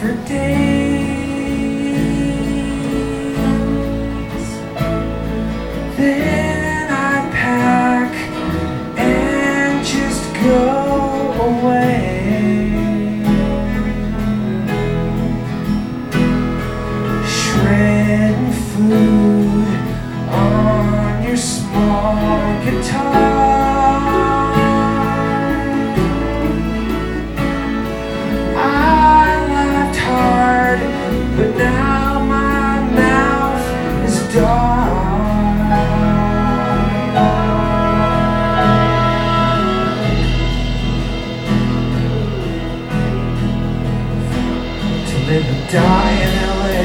for days. Then I pack and just go away. Shredding food on your small guitar. I laughed hard, but now my mouth is dark. To live and die in LA.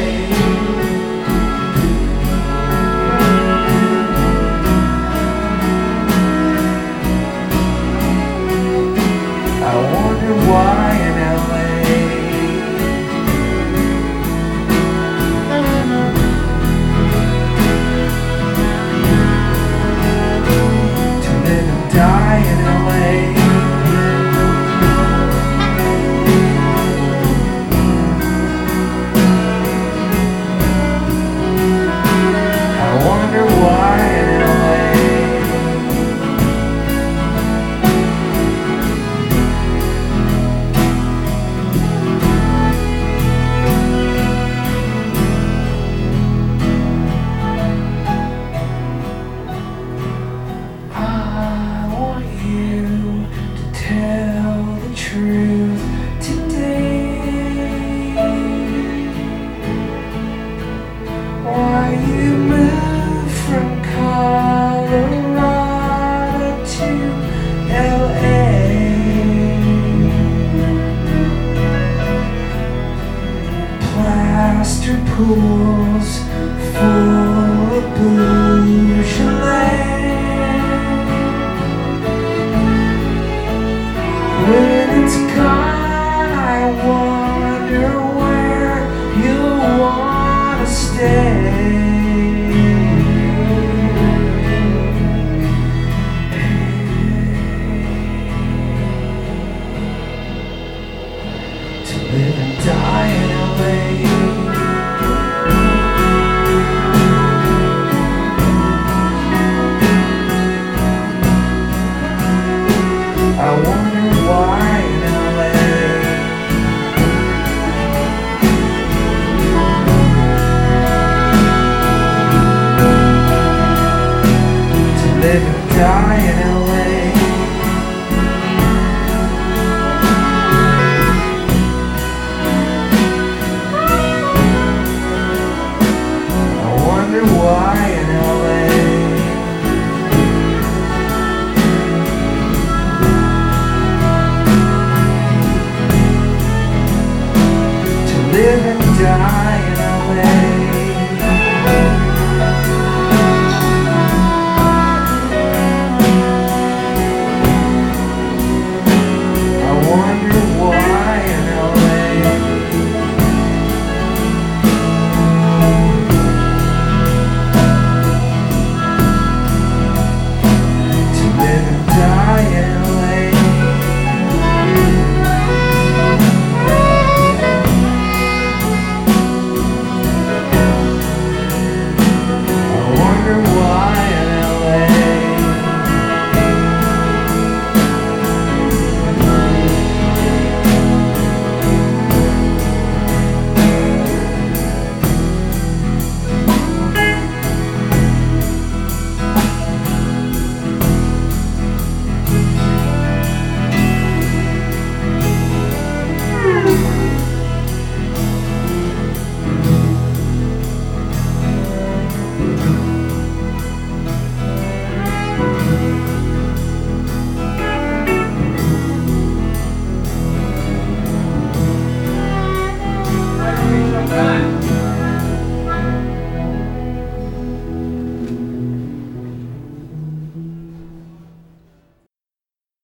I wonder why in LA. To live and die in LA. I wonder why in LA. I want you to tell the truth today. Why you moved from Colorado to LA. Plaster pools full of Beaujolais. When it's gone, I wonder where you'll wanna stay. To live and die in LA. I wonder why in LA. To live and die in LA.